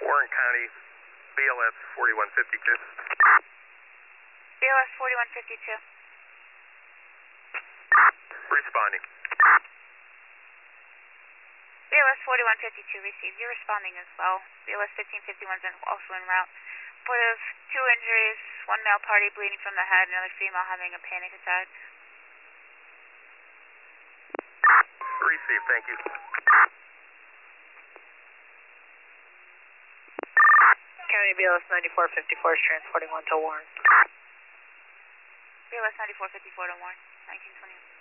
Warren County, BLS 4152. BLS 4152. Responding. BLS 4152 received. You're responding as well. BLS 1551 is also en route. Report of 2 injuries, 1 male party bleeding from the head, another female having a panic attack. Received, thank you. County BLS 9454 is transporting 1 to Warren. BLS 9454 to Warren, 1921.